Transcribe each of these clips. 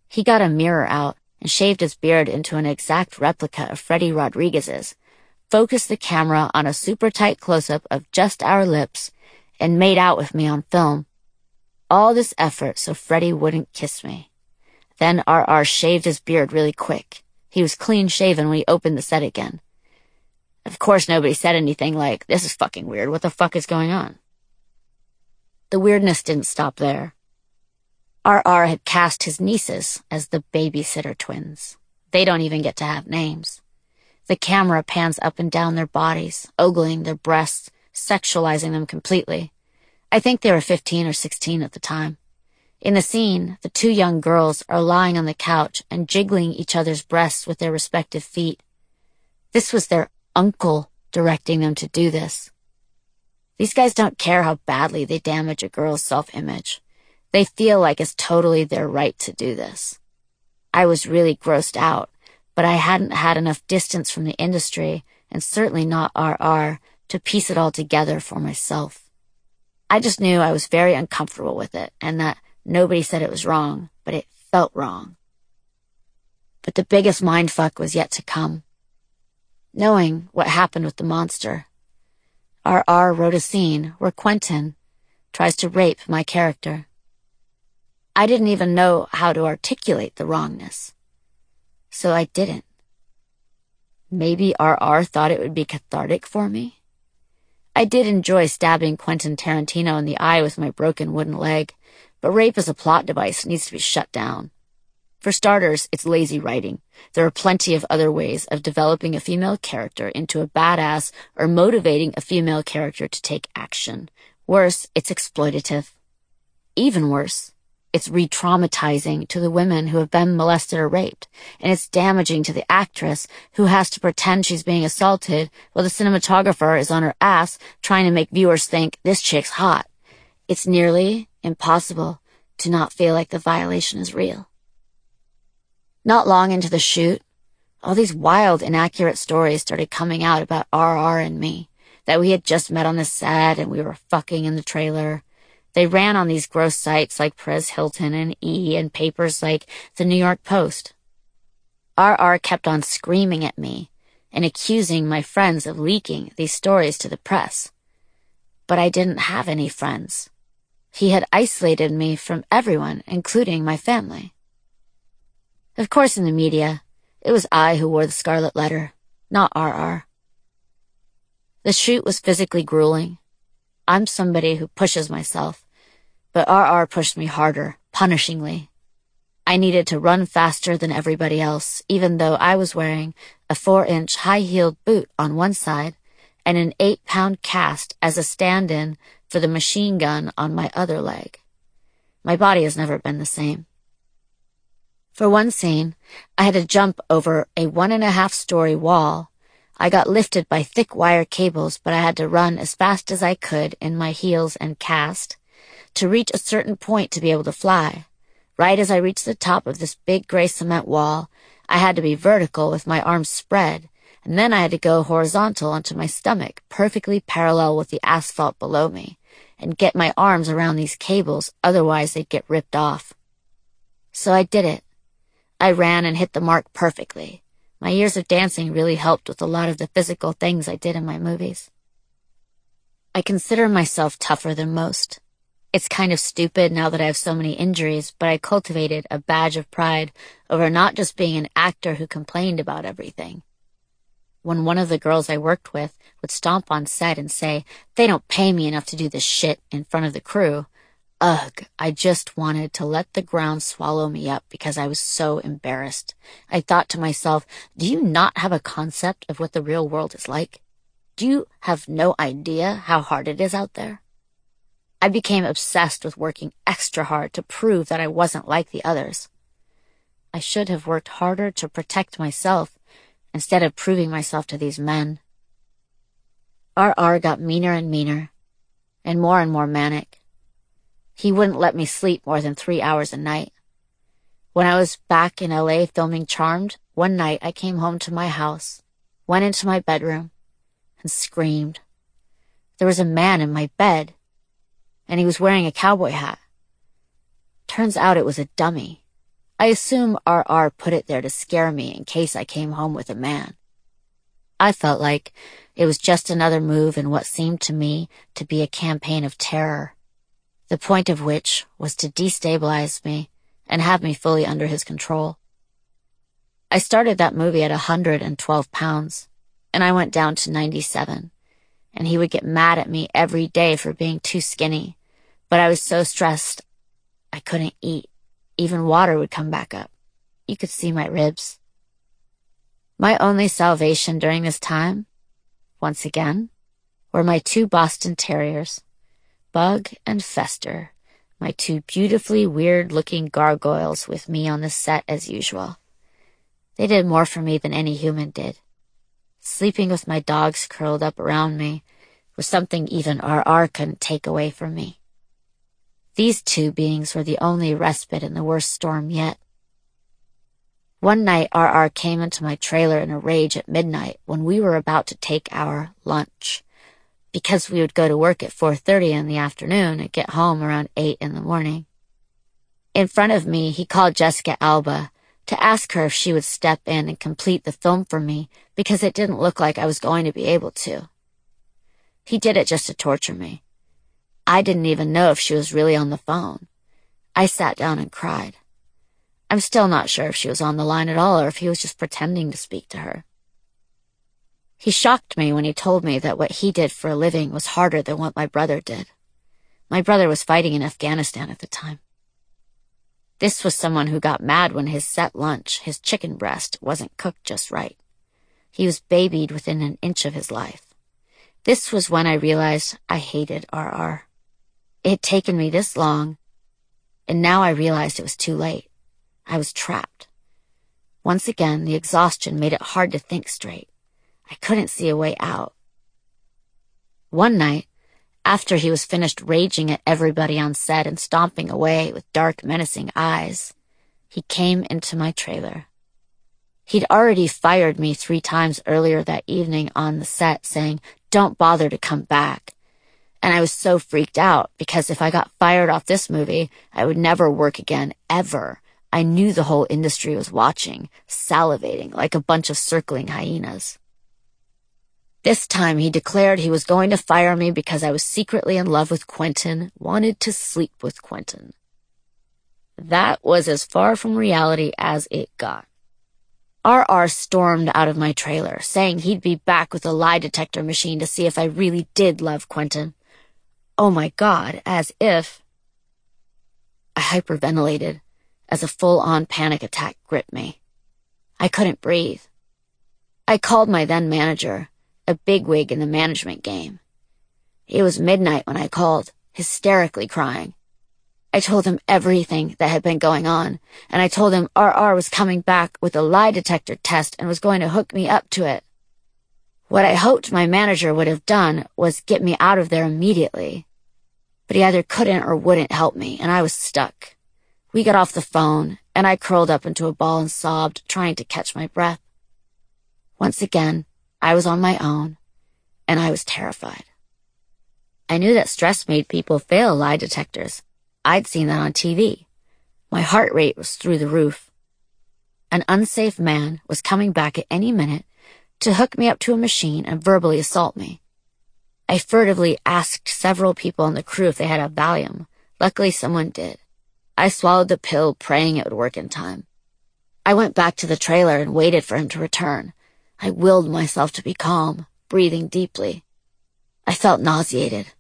He got a mirror out and shaved his beard into an exact replica of Freddy Rodriguez's, focused the camera on a super tight close-up of just our lips, and made out with me on film. All this effort so Freddy wouldn't kiss me. Then RR shaved his beard really quick. He was clean-shaven when he opened the set again. Of course, nobody said anything like, "This is fucking weird. What the fuck is going on?" The weirdness didn't stop there. RR had cast his nieces as the babysitter twins. They don't even get to have names. The camera pans up and down their bodies, ogling their breasts, sexualizing them completely. I think they were 15 or 16 at the time. In the scene, the two young girls are lying on the couch and jiggling each other's breasts with their respective feet. This was their uncle directing them to do this. These guys don't care how badly they damage a girl's self-image. They feel like it's totally their right to do this. I was really grossed out, but I hadn't had enough distance from the industry, and certainly not RR, to piece it all together for myself. I just knew I was very uncomfortable with it, and that nobody said it was wrong, but it felt wrong. But the biggest mindfuck was yet to come. Knowing what happened with the monster, RR wrote a scene where Quentin tries to rape my character. I didn't even know how to articulate the wrongness, so I didn't. Maybe RR thought it would be cathartic for me? I did enjoy stabbing Quentin Tarantino in the eye with my broken wooden leg, but rape as a plot device needs to be shut down. For starters, it's lazy writing. There are plenty of other ways of developing a female character into a badass or motivating a female character to take action. Worse, it's exploitative. Even worse, it's re-traumatizing to the women who have been molested or raped, and it's damaging to the actress who has to pretend she's being assaulted while the cinematographer is on her ass trying to make viewers think this chick's hot. It's nearly impossible to not feel like the violation is real. Not long into the shoot, all these wild, inaccurate stories started coming out about RR and me, that we had just met on the set and we were fucking in the trailer. They ran on these gross sites like Perez Hilton and E! And papers like the New York Post. RR kept on screaming at me and accusing my friends of leaking these stories to the press. But I didn't have any friends. He had isolated me from everyone, including my family. Of course, in the media, it was I who wore the scarlet letter, not RR. The shoot was physically grueling. I'm somebody who pushes myself, but RR pushed me harder, punishingly. I needed to run faster than everybody else, even though I was wearing a 4-inch high-heeled boot on one side and an 8-pound cast as a stand-in for the machine gun on my other leg. My body has never been the same. For one scene, I had to jump over a 1.5-story wall. I got lifted by thick wire cables, but I had to run as fast as I could in my heels and cast to reach a certain point to be able to fly. Right as I reached the top of this big gray cement wall, I had to be vertical with my arms spread, and then I had to go horizontal onto my stomach, perfectly parallel with the asphalt below me, and get my arms around these cables, otherwise they'd get ripped off. So I did it. I ran and hit the mark perfectly. My years of dancing really helped with a lot of the physical things I did in my movies. I consider myself tougher than most. It's kind of stupid now that I have so many injuries, but I cultivated a badge of pride over not just being an actor who complained about everything. When one of the girls I worked with would stomp on set and say, "They don't pay me enough to do this shit," in front of the crew, ugh, I just wanted to let the ground swallow me up because I was so embarrassed. I thought to myself, do you not have a concept of what the real world is like? Do you have no idea how hard it is out there? I became obsessed with working extra hard to prove that I wasn't like the others. I should have worked harder to protect myself instead of proving myself to these men. RR got meaner and meaner, and more manic. He wouldn't let me sleep more than 3 hours a night. When I was back in LA filming Charmed, one night I came home to my house, went into my bedroom, and screamed. There was a man in my bed, and he was wearing a cowboy hat. Turns out it was a dummy. I assume RR put it there to scare me in case I came home with a man. I felt like it was just another move in what seemed to me to be a campaign of terror, the point of which was to destabilize me and have me fully under his control. I started that movie at 112 pounds, and I went down to 97, and he would get mad at me every day for being too skinny, but I was so stressed I couldn't eat. Even water would come back up. You could see my ribs. My only salvation during this time, once again, were my 2 Boston Terriers, Bug and Fester, my 2 beautifully weird-looking gargoyles with me on the set as usual. They did more for me than any human did. Sleeping with my dogs curled up around me was something even RR couldn't take away from me. These 2 beings were the only respite in the worst storm yet. One night, RR came into my trailer in a rage at midnight when we were about to take our lunch, because we would go to work at 4:30 in the afternoon and get home around 8 in the morning. In front of me, he called Jessica Alba to ask her if she would step in and complete the film for me because it didn't look like I was going to be able to. He did it just to torture me. I didn't even know if she was really on the phone. I sat down and cried. I'm still not sure if she was on the line at all or if he was just pretending to speak to her. He shocked me when he told me that what he did for a living was harder than what my brother did. My brother was fighting in Afghanistan at the time. This was someone who got mad when his set lunch, his chicken breast, wasn't cooked just right. He was babied within an inch of his life. This was when I realized I hated RR. It had taken me this long, and now I realized it was too late. I was trapped. Once again, the exhaustion made it hard to think straight. I couldn't see a way out. One night, after he was finished raging at everybody on set and stomping away with dark, menacing eyes, he came into my trailer. He'd already fired me 3 times earlier that evening on the set, saying, "Don't bother to come back." And I was so freaked out because if I got fired off this movie, I would never work again, ever. I knew the whole industry was watching, salivating like a bunch of circling hyenas. This time he declared he was going to fire me because I was secretly in love with Quentin, wanted to sleep with Quentin. That was as far from reality as it got. RR stormed out of my trailer, saying he'd be back with a lie detector machine to see if I really did love Quentin. Oh my God, as if... I hyperventilated as a full-on panic attack gripped me. I couldn't breathe. I called my then manager, a bigwig in the management game. It was midnight when I called, hysterically crying. I told him everything that had been going on, and I told him RR was coming back with a lie detector test and was going to hook me up to it. What I hoped my manager would have done was get me out of there immediately. But he either couldn't or wouldn't help me, and I was stuck. We got off the phone, and I curled up into a ball and sobbed, trying to catch my breath. Once again, I was on my own, and I was terrified. I knew that stress made people fail lie detectors. I'd seen that on TV. My heart rate was through the roof. An unsafe man was coming back at any minute to hook me up to a machine and verbally assault me. I furtively asked several people on the crew if they had a Valium. Luckily, someone did. I swallowed the pill, praying it would work in time. I went back to the trailer and waited for him to return. I willed myself to be calm, breathing deeply. I felt nauseated.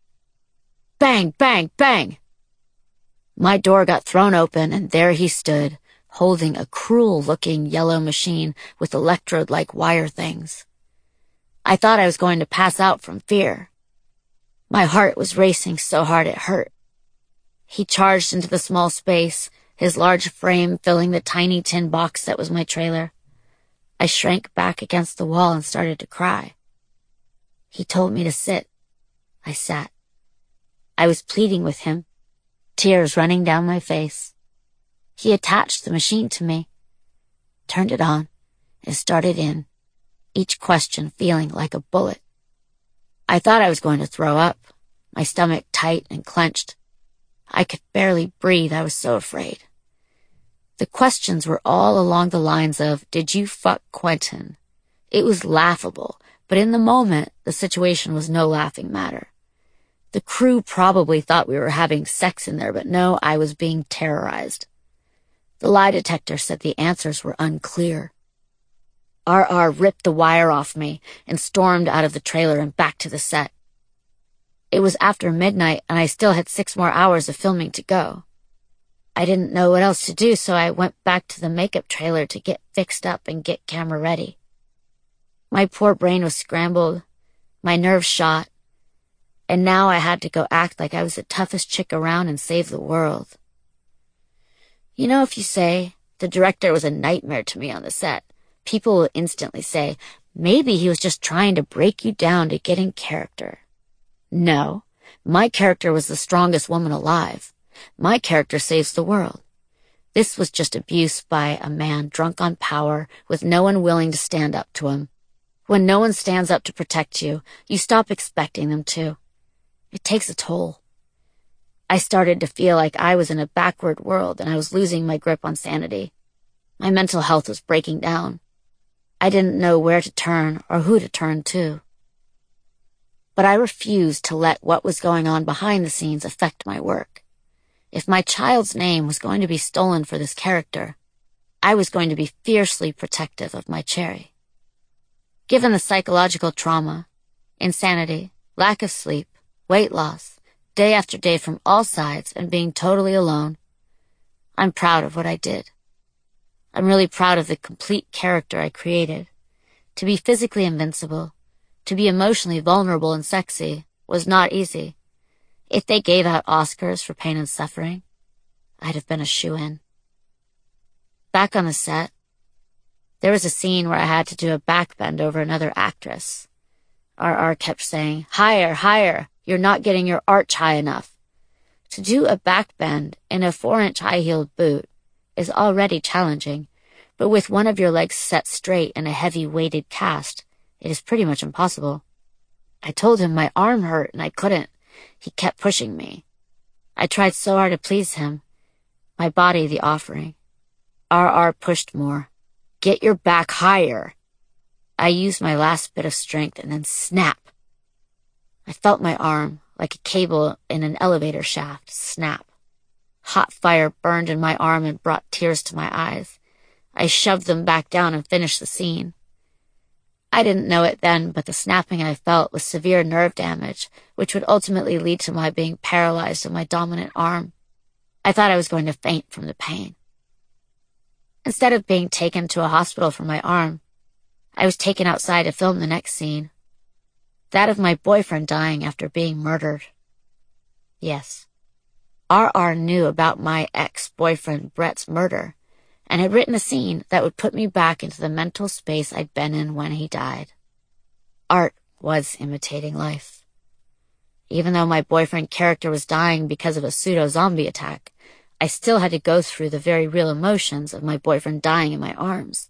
Bang, bang, bang! My door got thrown open, and there he stood, holding a cruel-looking yellow machine with electrode-like wire things. I thought I was going to pass out from fear. My heart was racing so hard it hurt. He charged into the small space, his large frame filling the tiny tin box that was my trailer. I shrank back against the wall and started to cry. He told me to sit. I sat. I was pleading with him, tears running down my face. He attached the machine to me, turned it on, and started in, each question feeling like a bullet. I thought I was going to throw up, my stomach tight and clenched. I could barely breathe, I was so afraid. The questions were all along the lines of, did you fuck Quentin? It was laughable, but in the moment, the situation was no laughing matter. The crew probably thought we were having sex in there, but no, I was being terrorized. The lie detector said the answers were unclear. RR ripped the wire off me and stormed out of the trailer and back to the set. It was after midnight and I still had 6 more hours of filming to go. I didn't know what else to do, so I went back to the makeup trailer to get fixed up and get camera ready. My poor brain was scrambled, my nerves shot, and now I had to go act like I was the toughest chick around and save the world. You know, if you say, the director was a nightmare to me on the set, people will instantly say, maybe he was just trying to break you down to get in character. No, my character was the strongest woman alive. My character saves the world. This was just abuse by a man drunk on power with no one willing to stand up to him. When no one stands up to protect you, you stop expecting them to. It takes a toll. I started to feel like I was in a backward world and I was losing my grip on sanity. My mental health was breaking down. I didn't know where to turn or who to turn to. But I refused to let what was going on behind the scenes affect my work. If my child's name was going to be stolen for this character, I was going to be fiercely protective of my Cherry. Given the psychological trauma, insanity, lack of sleep, weight loss, day after day from all sides, and being totally alone, I'm proud of what I did. I'm really proud of the complete character I created. To be physically invincible, to be emotionally vulnerable and sexy, was not easy. If they gave out Oscars for pain and suffering, I'd have been a shoo-in. Back on the set, there was a scene where I had to do a backbend over another actress. RR kept saying, higher, higher, you're not getting your arch high enough. To do a backbend in a 4-inch high-heeled boot is already challenging, but with one of your legs set straight in a heavy weighted cast, it is pretty much impossible. I told him my arm hurt and I couldn't. He kept pushing me. I tried so hard to please him. My body the offering. RR pushed more. Get your back higher. I used my last bit of strength and then snap. I felt my arm, like a cable in an elevator shaft, snap. Hot fire burned in my arm and brought tears to my eyes. I shoved them back down and finished the scene. I didn't know it then, but the snapping I felt was severe nerve damage, which would ultimately lead to my being paralyzed in my dominant arm. I thought I was going to faint from the pain. Instead of being taken to a hospital for my arm, I was taken outside to film the next scene. That of my boyfriend dying after being murdered. Yes, RR knew about my ex-boyfriend Brett's murder, and had written a scene that would put me back into the mental space I'd been in when he died. Art was imitating life. Even though my boyfriend character was dying because of a pseudo-zombie attack, I still had to go through the very real emotions of my boyfriend dying in my arms.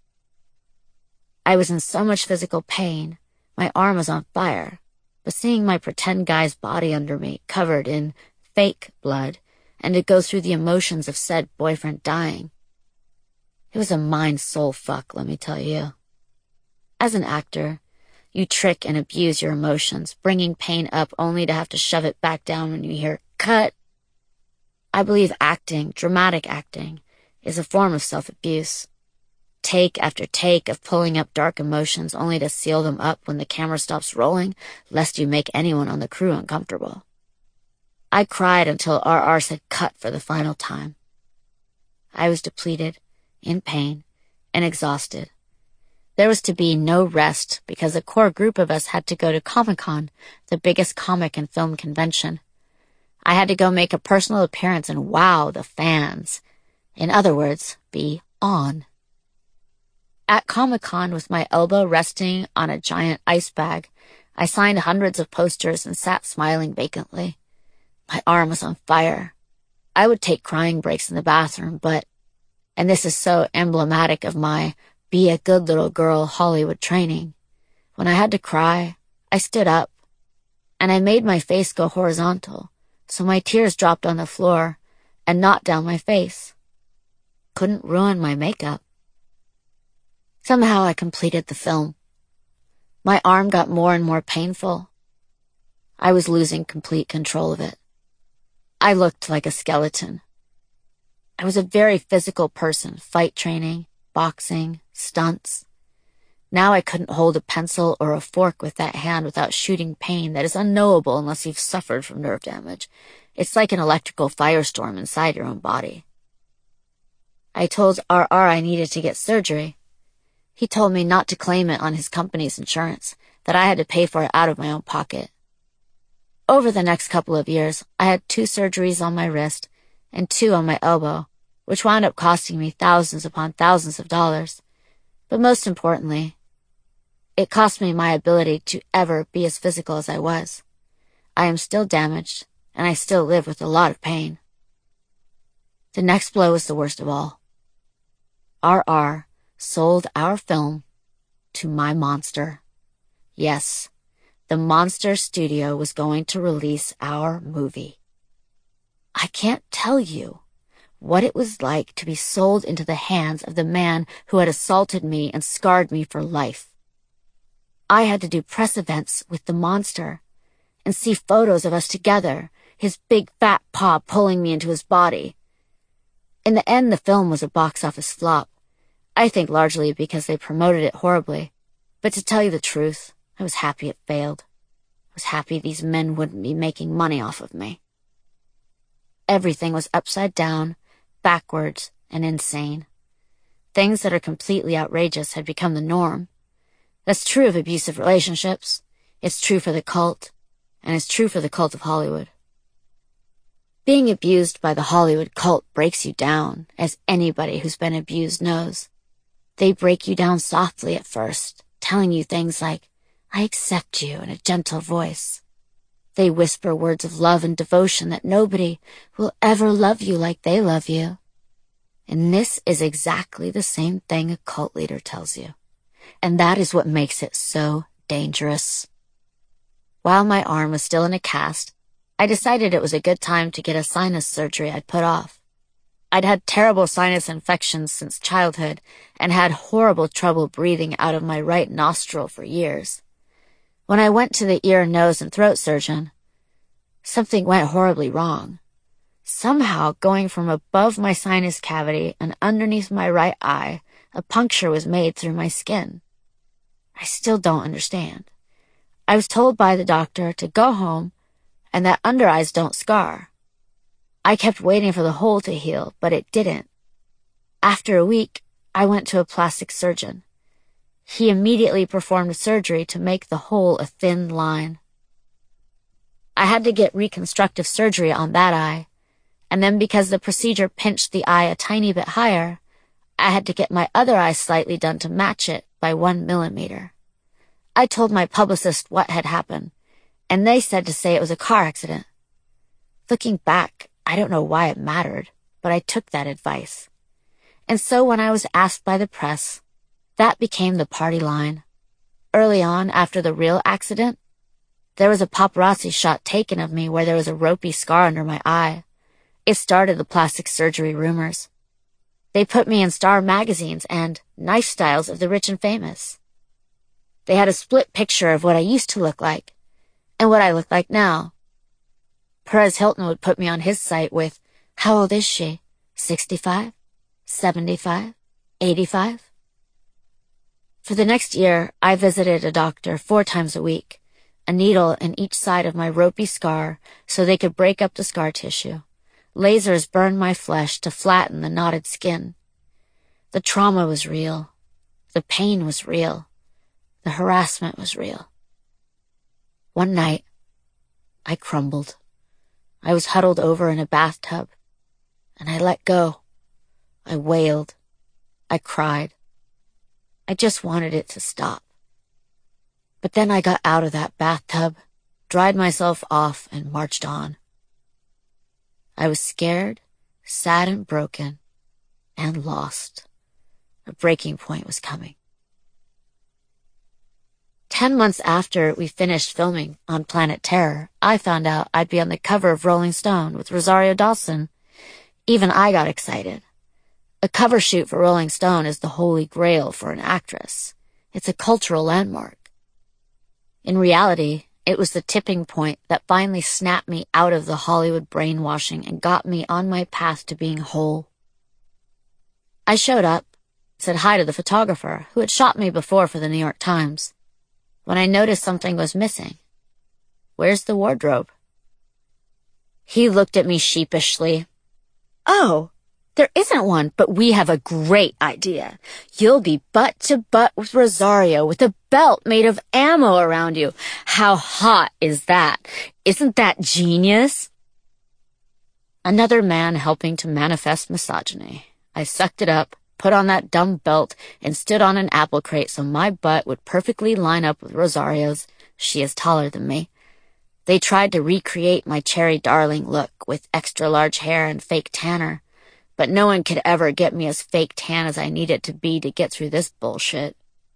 I was in so much physical pain, my arm was on fire, but seeing my pretend guy's body under me, covered in fake blood, and to go through the emotions of said boyfriend dying, it was a mind-soul fuck, let me tell you. As an actor, you trick and abuse your emotions, bringing pain up only to have to shove it back down when you hear, cut. I believe acting, dramatic acting, is a form of self-abuse. Take after take of pulling up dark emotions only to seal them up when the camera stops rolling, lest you make anyone on the crew uncomfortable. I cried until RR said cut for the final time. I was depleted, in pain, and exhausted. There was to be no rest because a core group of us had to go to Comic-Con, the biggest comic and film convention. I had to go make a personal appearance and wow the fans. In other words, be on. At Comic-Con, with my elbow resting on a giant ice bag, I signed hundreds of posters and sat smiling vacantly. My arm was on fire. I would take crying breaks in the bathroom, but, and this is so emblematic of my be a good little girl Hollywood training, when I had to cry, I stood up, and I made my face go horizontal, so my tears dropped on the floor and not down my face. couldn't ruin my makeup. Somehow I completed the film. My arm got more and more painful. I was losing complete control of it. I looked like a skeleton. I was a very physical person, fight training, boxing, stunts. Now I couldn't hold a pencil or a fork with that hand without shooting pain that is unknowable unless you've suffered from nerve damage. It's like an electrical firestorm inside your own body. I told RR I needed to get surgery. He told me not to claim it on his company's insurance, that I had to pay for it out of my own pocket. Over the next couple of years, I had 2 surgeries on my wrist and 2 on my elbow, which wound up costing me thousands upon thousands of dollars. But most importantly, it cost me my ability to ever be as physical as I was. I am still damaged, and I still live with a lot of pain. The next blow was the worst of all. RR sold our film to my monster. Yes, the Monster Studio was going to release our movie. I can't tell you what it was like to be sold into the hands of the man who had assaulted me and scarred me for life. I had to do press events with the monster and see photos of us together, his big fat paw pulling me into his body. In the end, the film was a box office flop. I think largely because they promoted it horribly. But to tell you the truth, I was happy it failed. I was happy these men wouldn't be making money off of me. Everything was upside down, backwards, and insane. Things that are completely outrageous had become the norm. That's true of abusive relationships. It's true for the cult. And it's true for the cult of Hollywood. Being abused by the Hollywood cult breaks you down, as anybody who's been abused knows. They break you down softly at first, telling you things like, "I accept you," in a gentle voice. They whisper words of love and devotion that nobody will ever love you like they love you. And this is exactly the same thing a cult leader tells you. And that is what makes it so dangerous. While my arm was still in a cast, I decided it was a good time to get a sinus surgery I'd put off. I'd had terrible sinus infections since childhood and had horrible trouble breathing out of my right nostril for years. When I went to the ear, nose, and throat surgeon, something went horribly wrong. Somehow, going from above my sinus cavity and underneath my right eye, a puncture was made through my skin. I still don't understand. I was told by the doctor to go home and that under eyes don't scar. I kept waiting for the hole to heal, but it didn't. After a week, I went to a plastic surgeon. He immediately performed surgery to make the hole a thin line. I had to get reconstructive surgery on that eye, and then because the procedure pinched the eye a tiny bit higher, I had to get my other eye slightly done to match it by 1 millimeter. I told my publicist what had happened, and they said to say it was a car accident. Looking back, I don't know why it mattered, but I took that advice. And so when I was asked by the press, that became the party line. Early on, after the real accident, there was a paparazzi shot taken of me where there was a ropey scar under my eye. It started the plastic surgery rumors. They put me in Star magazines and Knife Styles of the Rich and Famous. They had a split picture of what I used to look like and what I look like now. Perez Hilton would put me on his site with, "How old is she? 65? 75? 85? For the next year, I visited a doctor 4 times a week, a needle in each side of my ropey scar so they could break up the scar tissue. Lasers burned my flesh to flatten the knotted skin. The trauma was real. The pain was real. The harassment was real. One night, I crumbled. I was huddled over in a bathtub, and I let go. I wailed. I cried. I just wanted it to stop. But then I got out of that bathtub, dried myself off, and marched on. I was scared, sad and broken, and lost. A breaking point was coming. 10 months after we finished filming on Planet Terror, I found out I'd be on the cover of Rolling Stone with Rosario Dawson. Even I got excited. A cover shoot for Rolling Stone is the holy grail for an actress. It's a cultural landmark. In reality, it was the tipping point that finally snapped me out of the Hollywood brainwashing and got me on my path to being whole. I showed up, said hi to the photographer who had shot me before for the New York Times, when I noticed something was missing. "Where's the wardrobe?" He looked at me sheepishly. "Oh, there isn't one, but we have a great idea. You'll be butt to butt with Rosario with a belt made of ammo around you. How hot is that? Isn't that genius?" Another man helping to manifest misogyny. I sucked it up, put on that dumb belt, and stood on an apple crate so my butt would perfectly line up with Rosario's. She is taller than me. They tried to recreate my cherry darling look with extra large hair and fake tanner, but no one could ever get me as fake tan as I needed to be to get through this bullshit.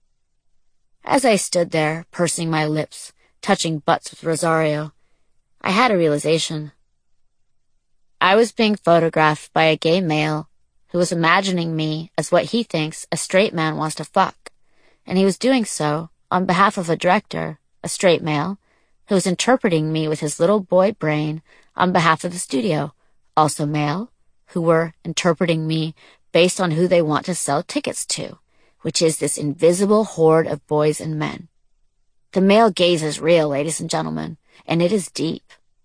As I stood there, pursing my lips, touching butts with Rosario, I had a realization. I was being photographed by a gay male who was imagining me as what he thinks a straight man wants to fuck, and he was doing so on behalf of a director, a straight male, who was interpreting me with his little boy brain on behalf of the studio, also male, who were interpreting me based on who they want to sell tickets to, which is this invisible horde of boys and men. The male gaze is real, ladies and gentlemen, and it is deep.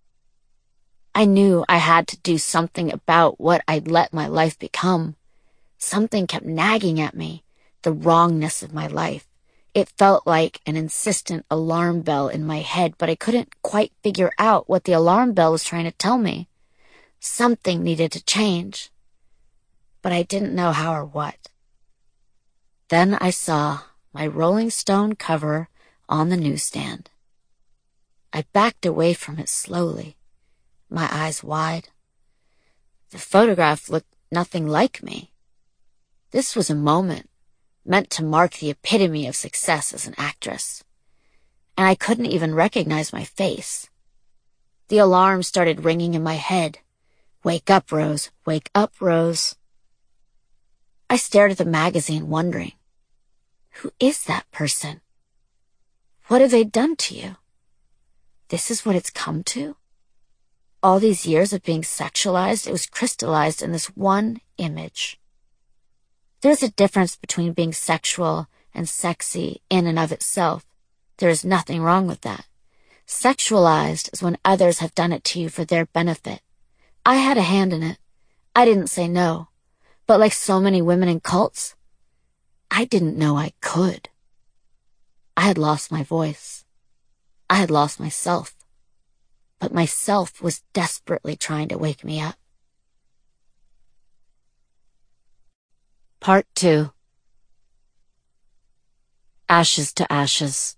I knew I had to do something about what I'd let my life become. Something kept nagging at me, the wrongness of my life. It felt like an insistent alarm bell in my head, but I couldn't quite figure out what the alarm bell was trying to tell me. Something needed to change, but I didn't know how or what. Then I saw my Rolling Stone cover on the newsstand. I backed away from it slowly, my eyes wide. The photograph looked nothing like me. This was a moment meant to mark the epitome of success as an actress, and I couldn't even recognize my face. The alarm started ringing in my head. "Wake up, Rose. Wake up, Rose." I stared at the magazine, wondering, who is that person? What have they done to you? This is what it's come to? All these years of being sexualized, it was crystallized in this one image. There's a difference between being sexual and sexy in and of itself. There is nothing wrong with that. Sexualized is when others have done it to you for their benefit. I had a hand in it. I didn't say no. But like so many women in cults, I didn't know I could. I had lost my voice. I had lost myself. But myself was desperately trying to wake me up. Part 2. Ashes to Ashes.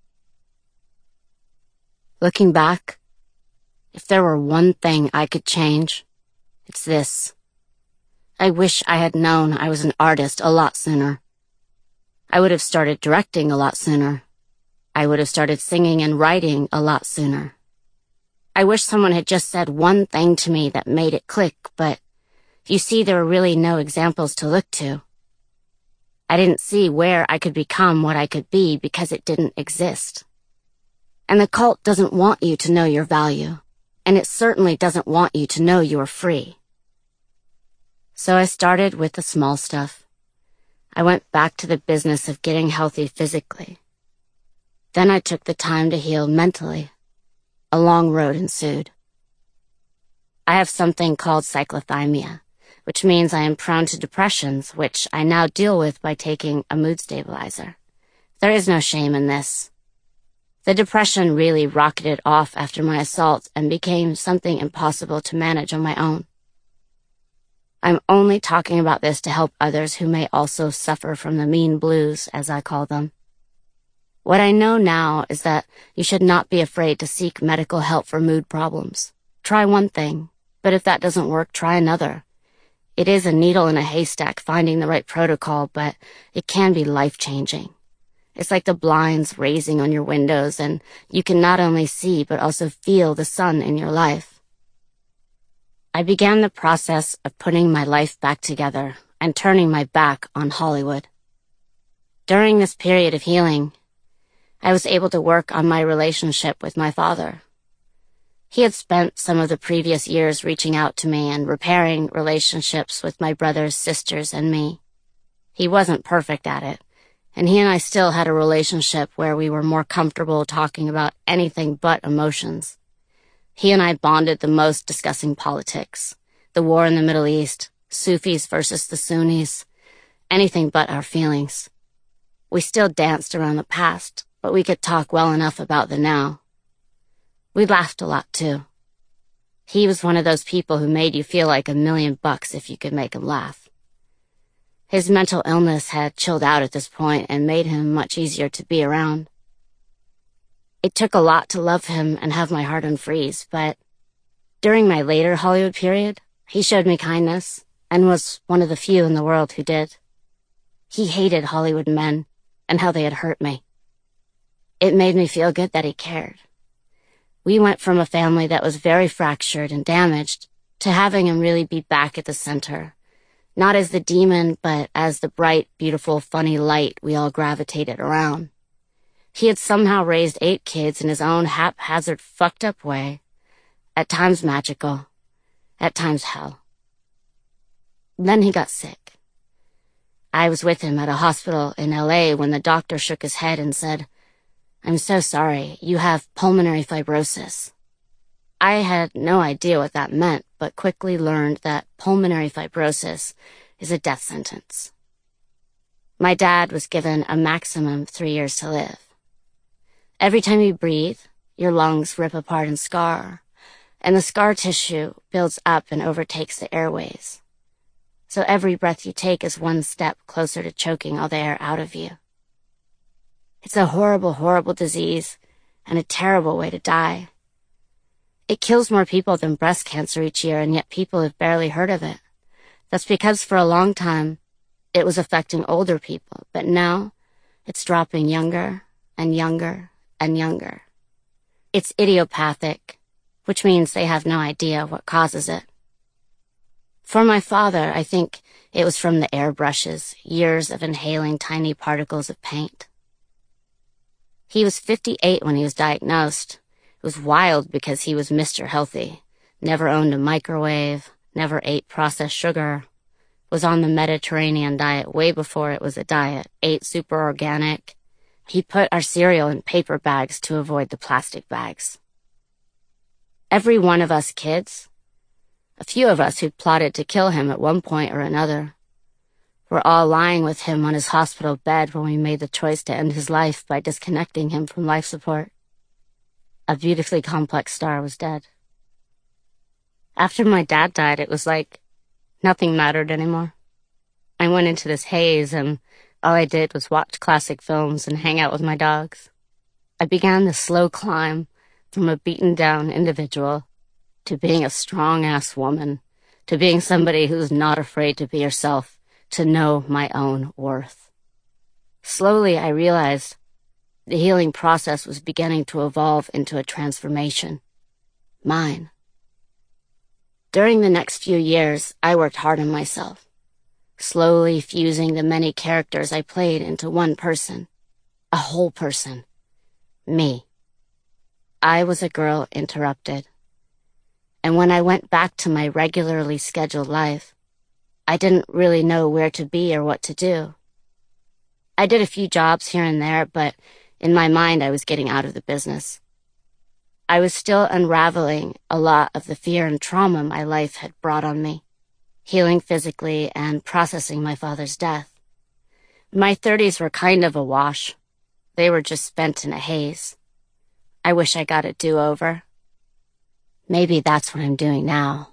Looking back, if there were one thing I could change, it's this. I wish I had known I was an artist a lot sooner. I would have started directing a lot sooner. I would have started singing and writing a lot sooner. I wish someone had just said one thing to me that made it click, but you see, there were really no examples to look to. I didn't see where I could become what I could be because it didn't exist. And the cult doesn't want you to know your value, and it certainly doesn't want you to know you are free. So I started with the small stuff. I went back to the business of getting healthy physically. Then I took the time to heal mentally. A long road ensued. I have something called cyclothymia, which means I am prone to depressions, which I now deal with by taking a mood stabilizer. There is no shame in this. The depression really rocketed off after my assault and became something impossible to manage on my own. I'm only talking about this to help others who may also suffer from the mean blues, as I call them. What I know now is that you should not be afraid to seek medical help for mood problems. Try one thing, but if that doesn't work, try another. It is a needle in a haystack finding the right protocol, but it can be life-changing. It's like the blinds raising on your windows, and you can not only see but also feel the sun in your life. I began the process of putting my life back together and turning my back on Hollywood. During this period of healing, I was able to work on my relationship with my father. He had spent some of the previous years reaching out to me and repairing relationships with my brothers, sisters, and me. He wasn't perfect at it, and he and I still had a relationship where we were more comfortable talking about anything but emotions. He and I bonded the most discussing politics, the war in the Middle East, Sufis versus the Sunnis, anything but our feelings. We still danced around the past, but we could talk well enough about the now. We laughed a lot, too. He was one of those people who made you feel like $1,000,000 if you could make him laugh. His mental illness had chilled out at this point and made him much easier to be around. It took a lot to love him and have my heart unfreeze, but during my later Hollywood period, he showed me kindness and was one of the few in the world who did. He hated Hollywood men and how they had hurt me. It made me feel good that he cared. We went from a family that was very fractured and damaged to having him really be back at the center, not as the demon, but as the bright, beautiful, funny light we all gravitated around. He had somehow raised 8 kids in his own haphazard, fucked up way, at times magical, at times hell. Then he got sick. I was with him at a hospital in LA when the doctor shook his head and said, "I'm so sorry, you have pulmonary fibrosis." I had no idea what that meant, but quickly learned that pulmonary fibrosis is a death sentence. My dad was given a maximum 3 years to live. Every time you breathe, your lungs rip apart and scar, and the scar tissue builds up and overtakes the airways. So every breath you take is one step closer to choking all the air out of you. It's a horrible, horrible disease and a terrible way to die. It kills more people than breast cancer each year, and yet people have barely heard of it. That's because for a long time, it was affecting older people, but now it's dropping younger and younger and younger. It's idiopathic, which means they have no idea what causes it. For my father, I think it was from the airbrushes, years of inhaling tiny particles of paint. He was 58 when he was diagnosed. It was wild because he was Mr. Healthy, never owned a microwave, never ate processed sugar, was on the Mediterranean diet way before it was a diet, ate super organic. He put our cereal in paper bags to avoid the plastic bags. Every one of us kids, a few of us who'd plotted to kill him at one point or another, were all lying with him on his hospital bed when we made the choice to end his life by disconnecting him from life support. A beautifully complex star was dead. After my dad died, it was like nothing mattered anymore. I went into this haze, and all I did was watch classic films and hang out with my dogs. I began the slow climb from a beaten-down individual to being a strong-ass woman, to being somebody who's not afraid to be herself, to know my own worth. Slowly, I realized the healing process was beginning to evolve into a transformation. Mine. During the next few years, I worked hard on myself, slowly fusing the many characters I played into one person, a whole person, me. I was a girl interrupted. And when I went back to my regularly scheduled life, I didn't really know where to be or what to do. I did a few jobs here and there, but in my mind I was getting out of the business. I was still unraveling a lot of the fear and trauma my life had brought on me, healing physically and processing my father's death. My 30s were kind of a wash. They were just spent in a haze. I wish I got a do-over. Maybe that's what I'm doing now.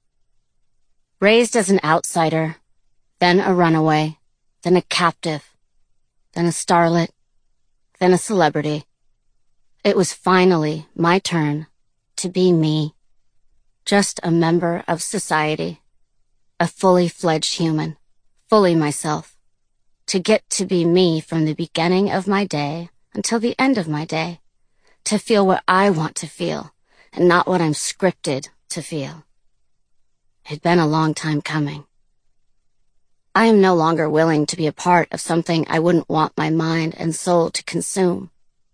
Raised as an outsider, then a runaway, then a captive, then a starlet, then a celebrity. It was finally my turn to be me, just a member of society, a fully fledged human, fully myself, to get to be me from the beginning of my day until the end of my day, to feel what I want to feel and not what I'm scripted to feel. It'd been a long time coming. I am no longer willing to be a part of something I wouldn't want my mind and soul to consume.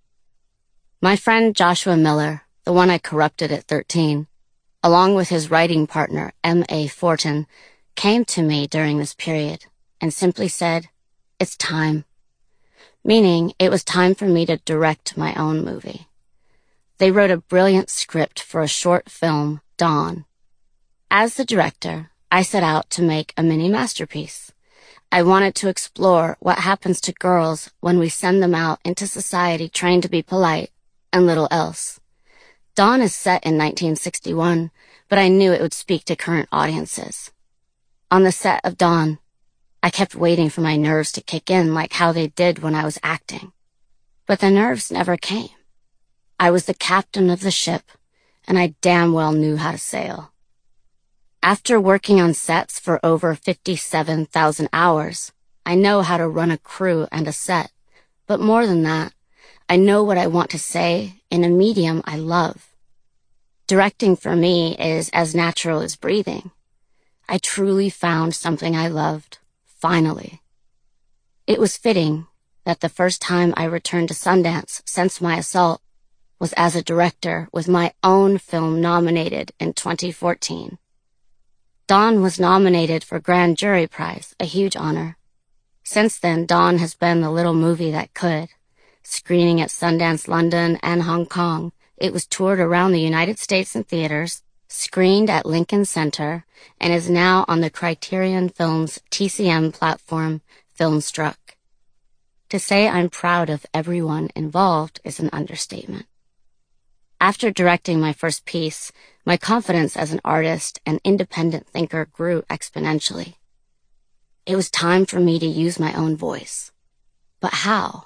My friend Joshua Miller, the one I corrupted at 13, along with his writing partner M.A. Fortin, came to me during this period and simply said, "It's time." Meaning it was time for me to direct my own movie. They wrote a brilliant script for a short film, Dawn. As the director, I set out to make a mini masterpiece. I wanted to explore what happens to girls when we send them out into society trained to be polite and little else. Dawn is set in 1961, but I knew it would speak to current audiences. On the set of Dawn, I kept waiting for my nerves to kick in like how they did when I was acting. But the nerves never came. I was the captain of the ship, and I damn well knew how to sail. After working on sets for over 57,000 hours, I know how to run a crew and a set. But more than that, I know what I want to say in a medium I love. Directing for me is as natural as breathing. I truly found something I loved, finally. It was fitting that the first time I returned to Sundance since my assault was as a director with my own film nominated in 2014. Dawn was nominated for Grand Jury Prize, a huge honor. Since then, Dawn has been the little movie that could. Screening at Sundance London and Hong Kong, it was toured around the United States in theaters, screened at Lincoln Center, and is now on the Criterion Films TCM platform, Filmstruck. To say I'm proud of everyone involved is an understatement. After directing my first piece, my confidence as an artist and independent thinker grew exponentially. It was time for me to use my own voice. But how?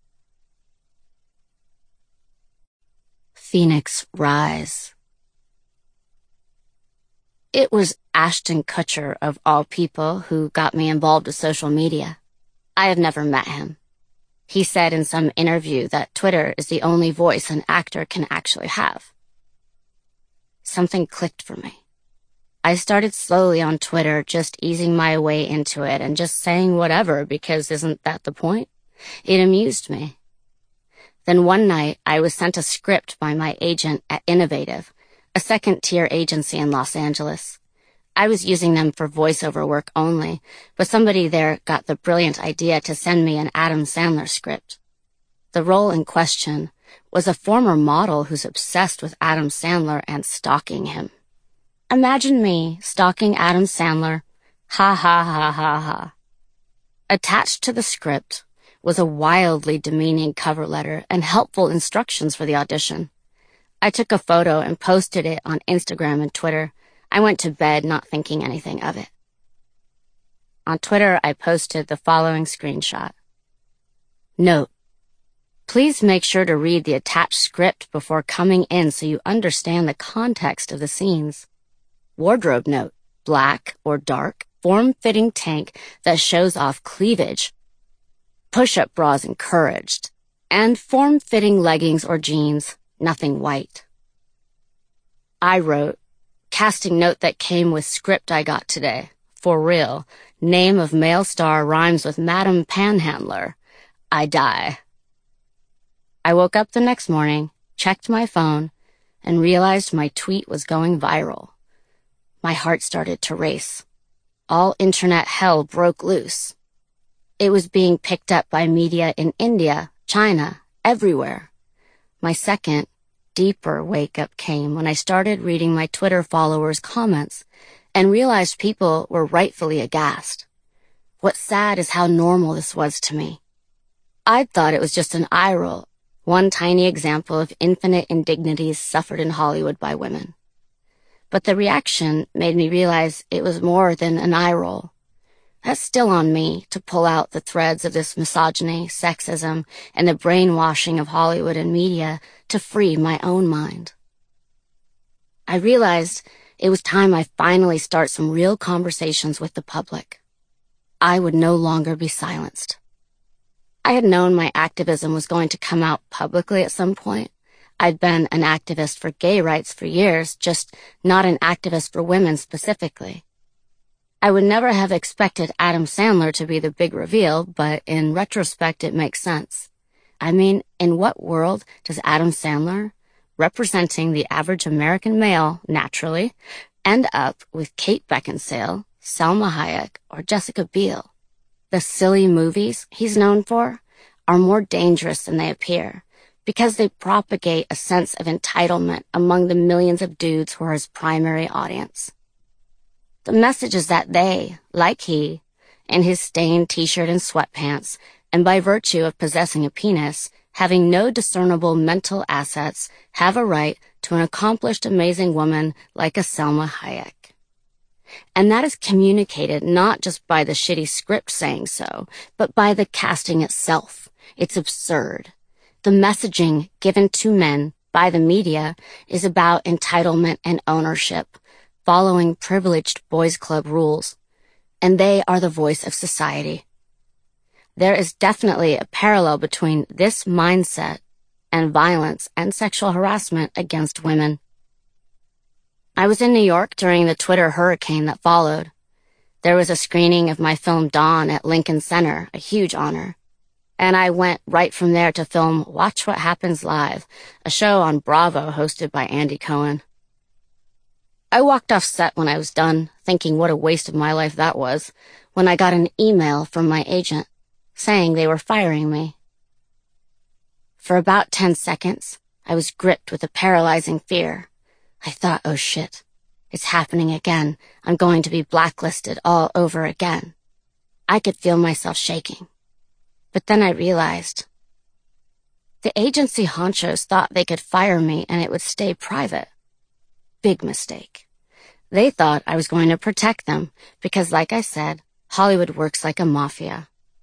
Phoenix Rise. It was Ashton Kutcher, of all people, who got me involved with social media. I have never met him. He said in some interview that Twitter is the only voice an actor can actually have. Something clicked for me. I started slowly on Twitter, just easing my way into it and just saying whatever, because isn't that the point? It amused me. Then one night, I was sent a script by my agent at Innovative, a second-tier agency in Los Angeles. I was using them for voiceover work only, but somebody there got the brilliant idea to send me an Adam Sandler script. The role in question was a former model who's obsessed with Adam Sandler and stalking him. Imagine me stalking Adam Sandler. Ha ha ha ha ha. Attached to the script was a wildly demeaning cover letter and helpful instructions for the audition. I took a photo and posted it on Instagram and Twitter. I went to bed not thinking anything of it. On Twitter, I posted the following screenshot. Note: please make sure to read the attached script before coming in so you understand the context of the scenes. Wardrobe note: black or dark, form-fitting tank that shows off cleavage. Push-up bras encouraged. And form-fitting leggings or jeans, nothing white. I wrote, casting note that came with script I got today. For real. Name of male star rhymes with Madam Panhandler. I die. I woke up the next morning, checked my phone, and realized my tweet was going viral. My heart started to race. All internet hell broke loose. It was being picked up by media in India, China, everywhere. My second, deeper wake-up came when I started reading my Twitter followers' comments and realized people were rightfully aghast. What's sad is how normal this was to me. I'd thought it was just an eye roll, one tiny example of infinite indignities suffered in Hollywood by women. But the reaction made me realize it was more than an eye roll. That's still on me to pull out the threads of this misogyny, sexism, and the brainwashing of Hollywood and media to free my own mind. I realized it was time I finally start some real conversations with the public. I would no longer be silenced. I had known my activism was going to come out publicly at some point. I'd been an activist for gay rights for years, just not an activist for women specifically. I would never have expected Adam Sandler to be the big reveal, but in retrospect, it makes sense. I mean, in what world does Adam Sandler, representing the average American male, naturally, end up with Kate Beckinsale, Salma Hayek, or Jessica Biel? The silly movies he's known for are more dangerous than they appear because they propagate a sense of entitlement among the millions of dudes who are his primary audience. The message is that they, like he, in his stained t-shirt and sweatpants, and by virtue of possessing a penis, having no discernible mental assets, have a right to an accomplished, amazing woman like a Salma Hayek. And that is communicated not just by the shitty script saying so, but by the casting itself. It's absurd. The messaging given to men by the media is about entitlement and ownership, following privileged boys' club rules. And they are the voice of society. There is definitely a parallel between this mindset and violence and sexual harassment against women. I was in New York during the Twitter hurricane that followed. There was a screening of my film Dawn at Lincoln Center, a huge honor. And I went right from there to film Watch What Happens Live, a show on Bravo hosted by Andy Cohen. I walked off set when I was done, thinking what a waste of my life that was, when I got an email from my agent saying they were firing me. For about 10 seconds, I was gripped with a paralyzing fear. I thought, oh shit, it's happening again. I'm going to be blacklisted all over again. I could feel myself shaking. But then I realized the agency honchos thought they could fire me and it would stay private. Big mistake. They thought I was going to protect them because, like I said, Hollywood works like a mafia.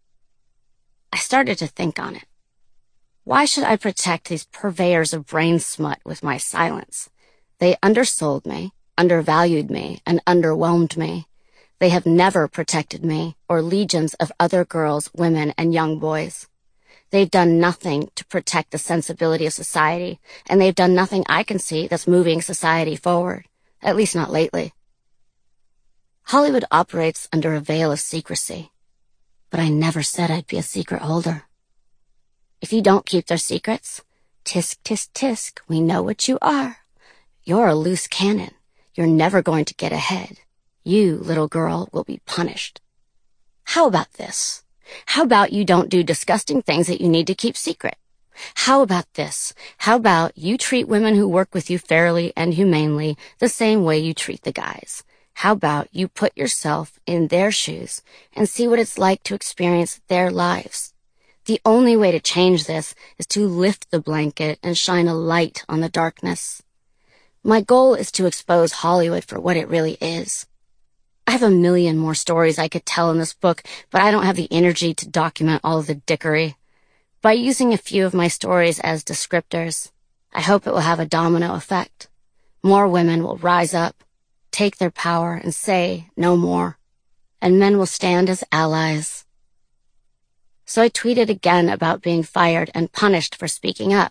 I started to think on it. Why should I protect these purveyors of brain smut with my silence? They undersold me, undervalued me, and underwhelmed me. They have never protected me or legions of other girls, women, and young boys. They've done nothing to protect the sensibility of society, and they've done nothing I can see that's moving society forward, at least not lately. Hollywood operates under a veil of secrecy, but I never said I'd be a secret holder. If you don't keep their secrets, tisk, tisk, tisk, we know what you are. You're a loose cannon. You're never going to get ahead. You, little girl, will be punished. How about this? How about you don't do disgusting things that you need to keep secret? How about this? How about you treat women who work with you fairly and humanely the same way you treat the guys? How about you put yourself in their shoes and see what it's like to experience their lives? The only way to change this is to lift the blanket and shine a light on the darkness. My goal is to expose Hollywood for what it really is. I have a million more stories I could tell in this book, but I don't have the energy to document all of the dickery. By using a few of my stories as descriptors, I hope it will have a domino effect. More women will rise up, take their power, and say no more. And men will stand as allies. So I tweeted again about being fired and punished for speaking up.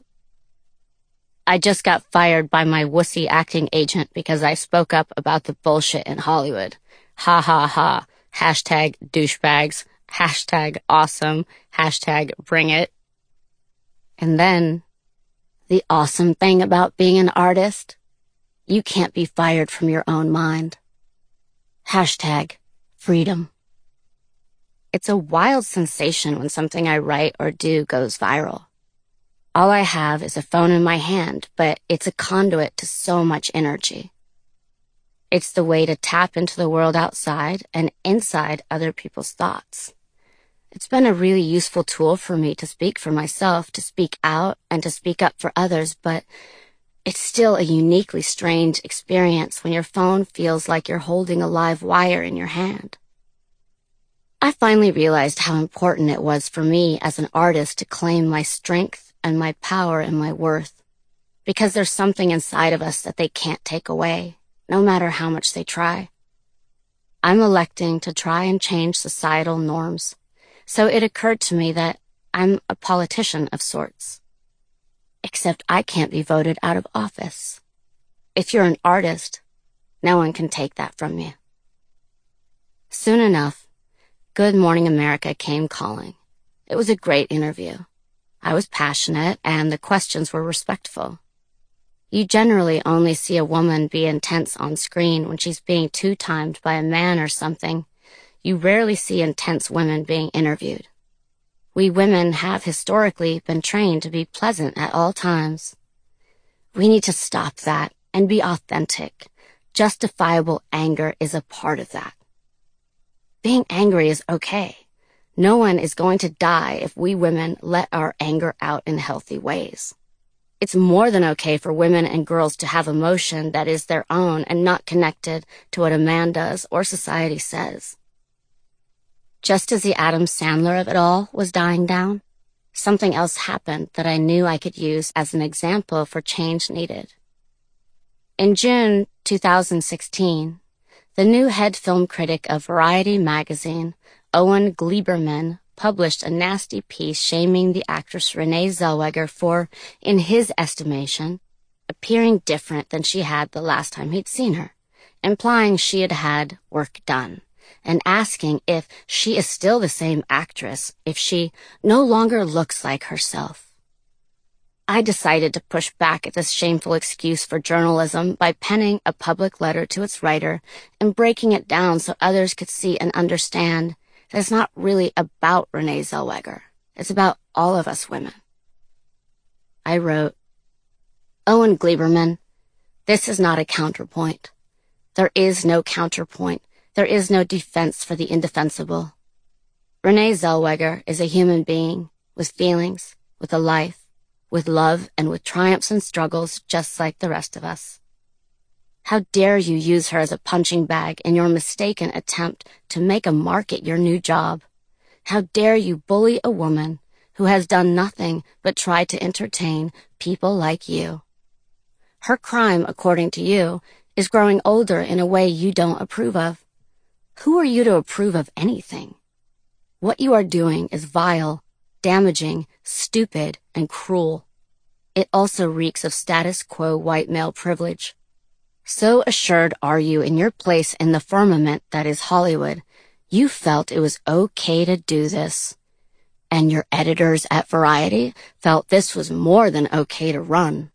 I just got fired by my wussy acting agent because I spoke up about the bullshit in Hollywood. Ha ha ha. Hashtag douchebags. Hashtag awesome. Hashtag bring it. And then, the awesome thing about being an artist, you can't be fired from your own mind. Hashtag freedom. It's a wild sensation when something I write or do goes viral. All I have is a phone in my hand, but it's a conduit to so much energy. It's the way to tap into the world outside and inside other people's thoughts. It's been a really useful tool for me to speak for myself, to speak out, and to speak up for others, but it's still a uniquely strange experience when your phone feels like you're holding a live wire in your hand. I finally realized how important it was for me as an artist to claim my strength and my power and my worth, because there's something inside of us that they can't take away, no matter how much they try. I'm electing to try and change societal norms, so it occurred to me that I'm a politician of sorts. Except I can't be voted out of office. If you're an artist, no one can take that from you. Soon enough, Good Morning America came calling. It was a great interview. I was passionate, and the questions were respectful. You generally only see a woman be intense on screen when she's being two-timed by a man or something. You rarely see intense women being interviewed. We women have historically been trained to be pleasant at all times. We need to stop that and be authentic. Justifiable anger is a part of that. Being angry is okay. No one is going to die if we women let our anger out in healthy ways. It's more than okay for women and girls to have emotion that is their own and not connected to what a man does or society says. Just as the Adam Sandler of it all was dying down, something else happened that I knew I could use as an example for change needed. In June 2016, the new head film critic of Variety magazine, Owen Gleiberman, published a nasty piece shaming the actress Renee Zellweger for, in his estimation, appearing different than she had the last time he'd seen her, implying she had had work done, and asking if she is still the same actress if she no longer looks like herself. I decided to push back at this shameful excuse for journalism by penning a public letter to its writer and breaking it down so others could see and understand that it's not really about Renee Zellweger. It's about all of us women. I wrote, Owen Gleiberman, this is not a counterpoint. There is no counterpoint. There is no defense for the indefensible. Renee Zellweger is a human being with feelings, with a life, with love, and with triumphs and struggles just like the rest of us. How dare you use her as a punching bag in your mistaken attempt to make a market your new job? How dare you bully a woman who has done nothing but try to entertain people like you? Her crime, according to you, is growing older in a way you don't approve of. Who are you to approve of anything? What you are doing is vile, damaging, stupid, and cruel. It also reeks of status quo white male privilege. So assured are you in your place in the firmament that is Hollywood, you felt it was okay to do this. And your editors at Variety felt this was more than okay to run.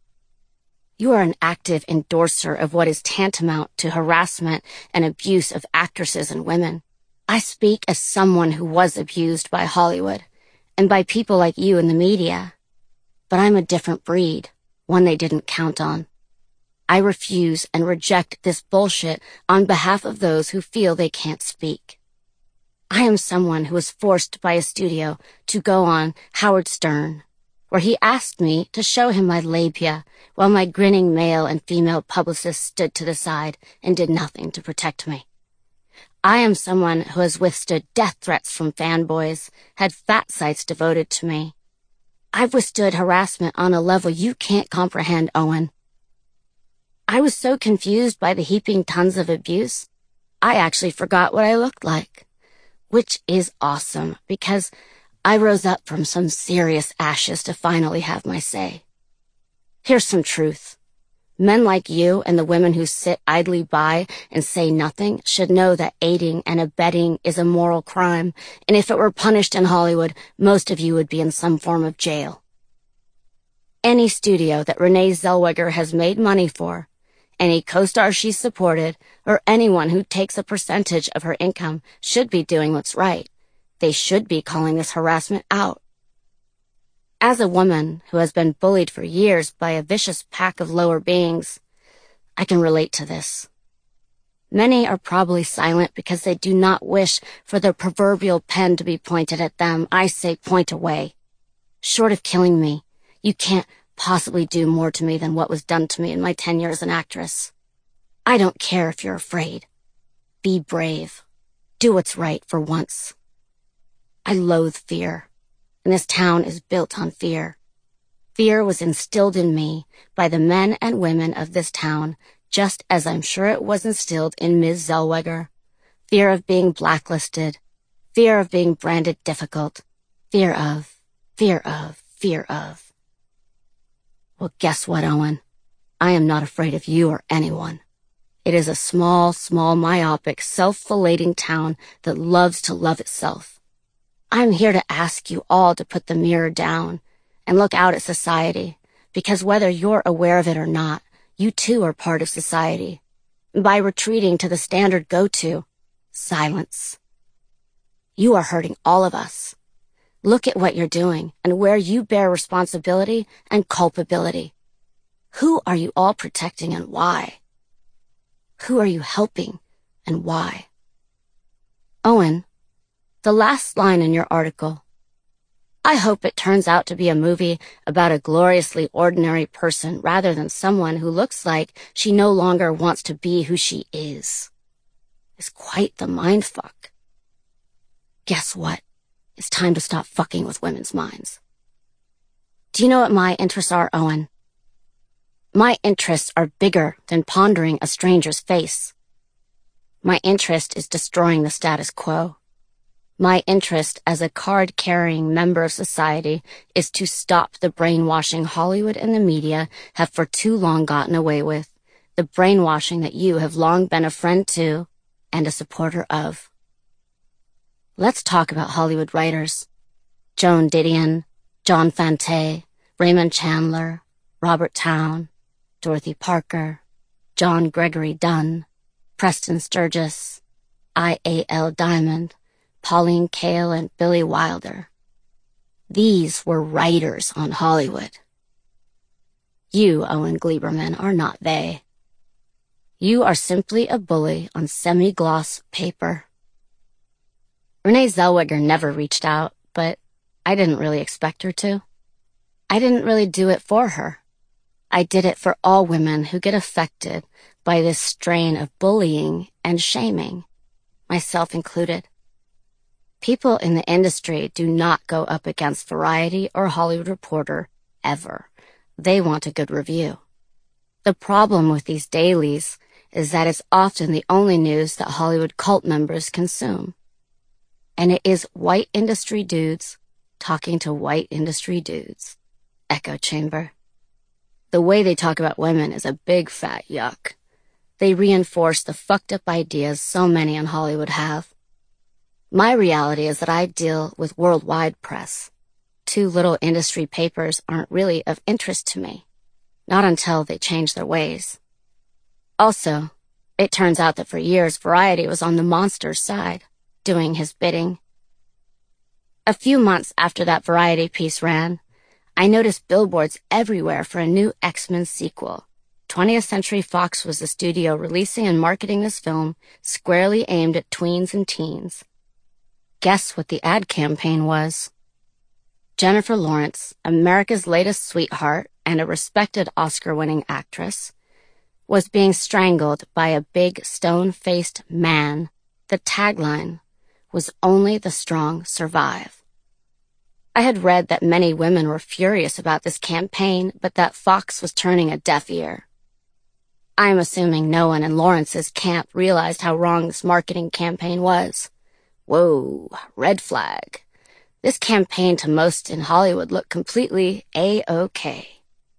You are an active endorser of what is tantamount to harassment and abuse of actresses and women. I speak as someone who was abused by Hollywood and by people like you in the media. But I'm a different breed, one they didn't count on. I refuse and reject this bullshit on behalf of those who feel they can't speak. I am someone who was forced by a studio to go on Howard Stern, where he asked me to show him my labia while my grinning male and female publicists stood to the side and did nothing to protect me. I am someone who has withstood death threats from fanboys, had fat sites devoted to me. I've withstood harassment on a level you can't comprehend, Owen. I was so confused by the heaping tons of abuse, I actually forgot what I looked like. Which is awesome, because I rose up from some serious ashes to finally have my say. Here's some truth. Men like you and the women who sit idly by and say nothing should know that aiding and abetting is a moral crime, and if it were punished in Hollywood, most of you would be in some form of jail. Any studio that Renee Zellweger has made money for, any co-star she's supported, or anyone who takes a percentage of her income should be doing what's right. They should be calling this harassment out. As a woman who has been bullied for years by a vicious pack of lower beings, I can relate to this. Many are probably silent because they do not wish for the proverbial pen to be pointed at them. I say point away. Short of killing me, you can't possibly do more to me than what was done to me in my 10 years as an actress. I don't care if you're afraid. Be brave. Do what's right for once. I loathe fear, and this town is built on fear. Fear was instilled in me by the men and women of this town, just as I'm sure it was instilled in Ms. Zellweger. Fear of being blacklisted. Fear of being branded difficult. Fear of. Well, guess what, Owen? I am not afraid of you or anyone. It is a small, myopic, self-flagellating town that loves to love itself. I'm here to ask you all to put the mirror down and look out at society, because whether you're aware of it or not, you too are part of society. By retreating to the standard go-to, silence. You are hurting all of us. Look at what you're doing and where you bear responsibility and culpability. Who are you all protecting and why? Who are you helping and why? Owen, the last line in your article. I hope it turns out to be a movie about a gloriously ordinary person rather than someone who looks like she no longer wants to be who she is. It's quite the mindfuck. Guess what? It's time to stop fucking with women's minds. Do you know what my interests are, Owen? My interests are bigger than pondering a stranger's face. My interest is destroying the status quo. My interest as a card-carrying member of society is to stop the brainwashing Hollywood and the media have for too long gotten away with, the brainwashing that you have long been a friend to and a supporter of. Let's talk about Hollywood writers. Joan Didion, John Fante, Raymond Chandler, Robert Towne, Dorothy Parker, John Gregory Dunn, Preston Sturges, I.A.L. Diamond, Pauline Kael, and Billy Wilder. These were writers on Hollywood. You, Owen Gleiberman, are not they. You are simply a bully on semi-gloss paper. Renee Zellweger never reached out, but I didn't really expect her to. I didn't really do it for her. I did it for all women who get affected by this strain of bullying and shaming, myself included. People in the industry do not go up against Variety or Hollywood Reporter, ever. They want a good review. The problem with these dailies is that it's often the only news that Hollywood cult members consume. And it is white industry dudes talking to white industry dudes. Echo chamber. The way they talk about women is a big fat yuck. They reinforce the fucked up ideas so many in Hollywood have. My reality is that I deal with worldwide press. Two little industry papers aren't really of interest to me. Not until they change their ways. Also, it turns out that for years Variety was on the monster's side, doing his bidding. A few months after that Variety piece ran, I noticed billboards everywhere for a new X-Men sequel. 20th Century Fox was the studio releasing and marketing this film, squarely aimed at tweens and teens. Guess what the ad campaign was? Jennifer Lawrence, America's latest sweetheart and a respected Oscar-winning actress, was being strangled by a big stone-faced man. The tagline was "Only the strong survive." I had read that many women were furious about this campaign, but that Fox was turning a deaf ear. I'm assuming no one in Lawrence's camp realized how wrong this marketing campaign was. Whoa, red flag. This campaign to most in Hollywood looked completely A-OK.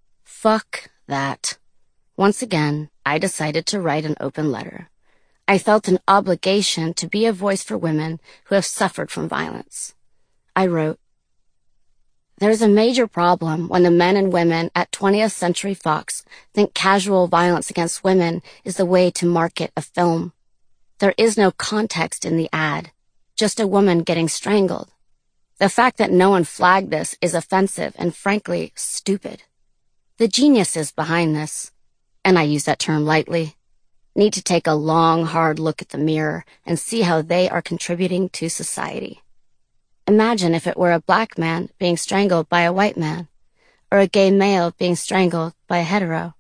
Fuck that. Once again, I decided to write an open letter. I felt an obligation to be a voice for women who have suffered from violence. I wrote, "There's a major problem when the men and women at 20th Century Fox think casual violence against women is the way to market a film. There is no context in the ad, just a woman getting strangled. The fact that no one flagged this is offensive and frankly stupid. The geniuses behind this, and I use that term lightly, need to take a long, hard look at the mirror and see how they are contributing to society. Imagine if it were a black man being strangled by a white man, or a gay male being strangled by a hetero.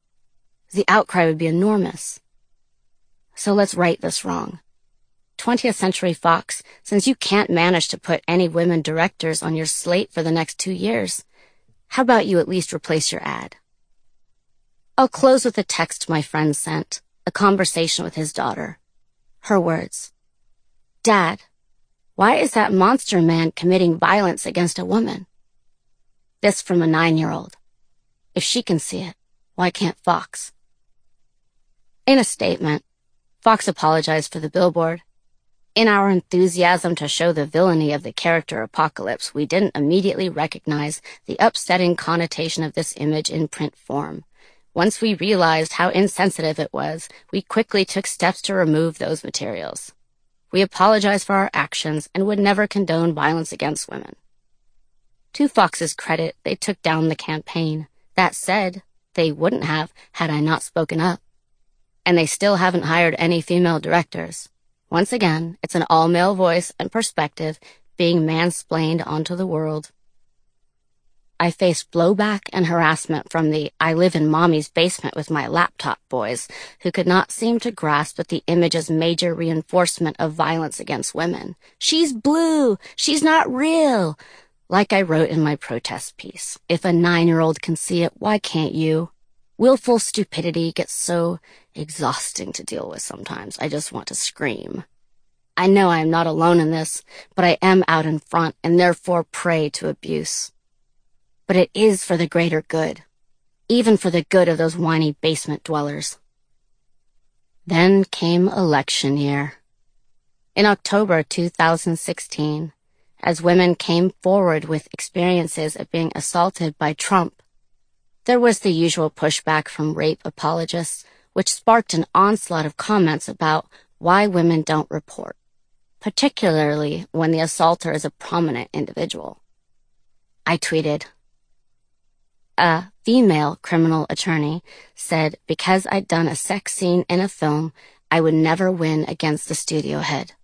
The outcry would be enormous. So let's right this wrong. 20th Century Fox, since you can't manage to put any women directors on your slate for the next 2 years, how about you at least replace your ad?" I'll close with a text my friend sent, a conversation with his daughter. Her words, "Dad, why is that monster man committing violence against a woman?" This from a 9-year-old. If she can see it, why can't Fox? In a statement, Fox apologized for the billboard. In our enthusiasm to show the villainy of the character Apocalypse, we didn't immediately recognize the upsetting connotation of this image in print form. Once we realized how insensitive it was, we quickly took steps to remove those materials. We apologized for our actions and would never condone violence against women. To Fox's credit, they took down the campaign. That said, they wouldn't have had I not spoken up. And they still haven't hired any female directors. Once again, it's an all-male voice and perspective being mansplained onto the world. I faced blowback and harassment from the I live in mommy's basement with my laptop boys, who could not seem to grasp that the image's major reinforcement of violence against women. She's blue! She's not real! Like I wrote in my protest piece, if a 9-year-old can see it, why can't you? Willful stupidity gets so exhausting to deal with sometimes. I just want to scream. I know I am not alone in this, but I am out in front and therefore prey to abuse. But it is for the greater good, even for the good of those whiny basement dwellers. Then came election year. In October 2016, as women came forward with experiences of being assaulted by Trump, there was the usual pushback from rape apologists, which sparked an onslaught of comments about why women don't report, particularly when the assaulter is a prominent individual. I tweeted, a female criminal attorney said because I'd done a sex scene in a film, I would never win against the studio head.